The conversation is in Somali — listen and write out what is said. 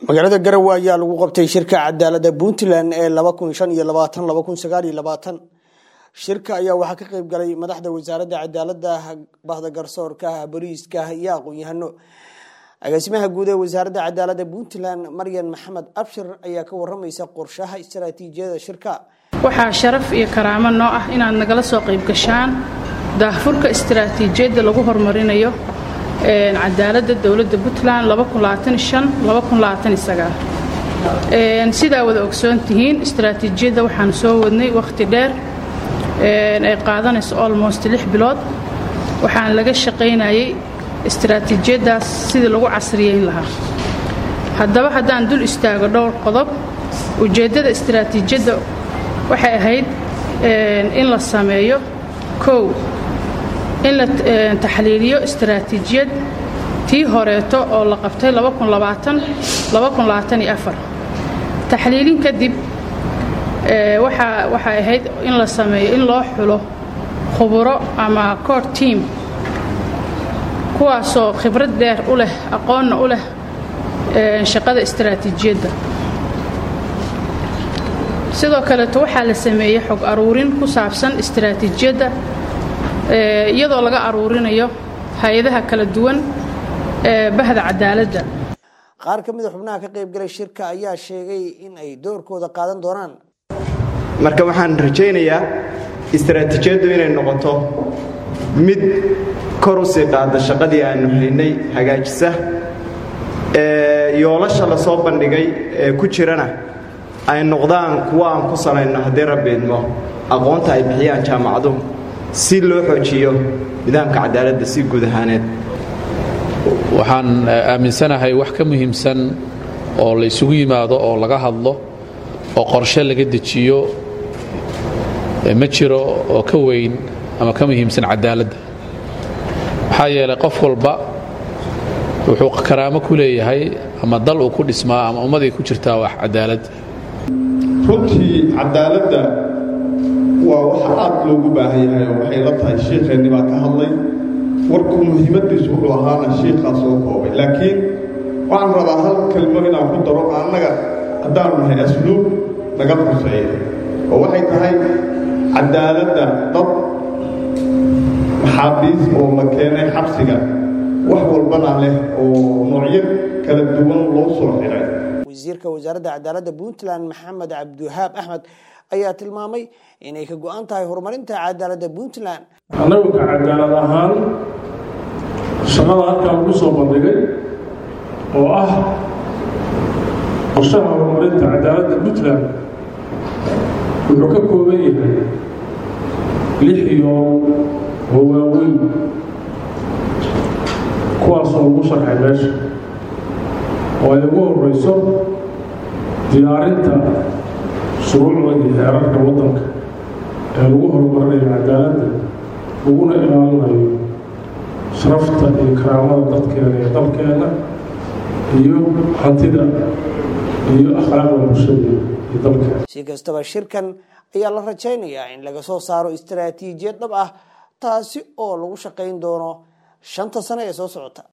magaalada Garowe ayaa lagu qabtay shirka cadaaladda Puntland ee 2025-2029 shirka ayaa waxa ka qayb galay madaxda wasaaradda cadaaladda bahda garsoorka booliiska iyo aqoon-yahano agaasimaha guud ee wasaaradda cadaaladda Puntland Maryan Maxamed Abshir ayaa ka waramaysa qorshaha istiraatiijiyadda shirka waxaa sharaf iyo karaamo noo ah inaad nagala soo qayb gashaan daahfurka istiraatiijiyadda lagu horumarinayo cadaaladda dawladda Puntland 2025-2029 sida wada ogsoon tihiin istiraatiijiyadda waxaan soo wadnay waqti dheer ay qaadanayso almost 6 bilood waxaan laga shaqeynayay istiraatiijiyaddaas sidii lagu casriyeyn lahaa haddaba haddaan dul istaago dhowr qodob ujeeddada istiraatiijiyadda waxay ahayd in la sameeyo in la taxliiliyo istiraatiijiyad tii horeeto oo la qabtay 2020-2024 taxliilin kadib waxa ahayd in la sameeyo in loo xulo khuburo ama core team kuwaasoo khibrad dheer u leh aqoonna u leh shaqada istiraatiijiyadda sidoo kale waxaa la sameeyay xog aruurin ku saabsan istiraatiijiyadda iyadoo laga aruurinayo hay'adaha kala duwan ee bahda cadaaladda qaar ka mid ah xubnaha ka qayb galay shirka ayaa sheegay in ay doorkooda qaadan doonaan marka waxaan rajaynayaa istiraatiijiyaddu inay noqoto mid kor u sii qaada shaqadii aanu haynay hagaajisa yoolasha la soo bandhigay ee ku jirana ay noqdaan kuwa aan ku salayno haddii rabbi idmo aqoonta ay bixiyaan jaamacaduhu si loo xoojiyo nidaamka cadaaladda si guud ahaaneed waxaan aaminsanahay wax ka muhiimsan oo la isugu yimaado oo laga hadlo oo qorshe laga dejiyo ma jiro oo ka weyn ama ka muhiimsan cadaaladda maxaa yeelay qof walba wuxuu karaamo ku leeyahay ama dal uu ku dhismaa ama ummaday ku jirtaa wax cadaalad runtii cadaaladda waa waxa aad loogu baahan yahay oo waxay la tahay sheekheennii baa ka hadlay warku muhiimadiisu wuxuu ahaana sheekhaas oo koobay laakiin waxaan rabaa hal kelmo inaan ku daro annaga haddaanu nahay asluub naga quseeya oo waxay tahay cadaaladda dad maxaabiis oo la keenay xabsiga wax walbana leh oo noocyo kala duwan loo soo xiray wasiirka wasaaradda cadaaladda Puntland Maxamed Abduhaab Ahmed ayaa tilmaamay inay ka go'an tahay horumarinta cadaaladda Puntland anagu ka cadaalad ahaan shaqada halkaan ugu soo bandhigay oo ah qorshaha horumarinta cadaaladda Puntland wuxuu ka kooban yahay 6 yool oo waaweyn kuwaasoo ugu sharxay meesha oo ay ugu horreyso diyaarinta shuruucda iyo xeerarka waddanka ee lagu horumarinayo cadaaladda laguna ilaalinayo sharafta iyo karaamada dadkeena iyo dalkeena iyo hantida iyo akhlaaqda bulshada iyo dalkeena si kastaba shirkan ayaa la rajaynayaa in laga soo saaro istiraatiijiyad dhab ah taasi oo lagu shaqayn doono 5 sano ee soo socota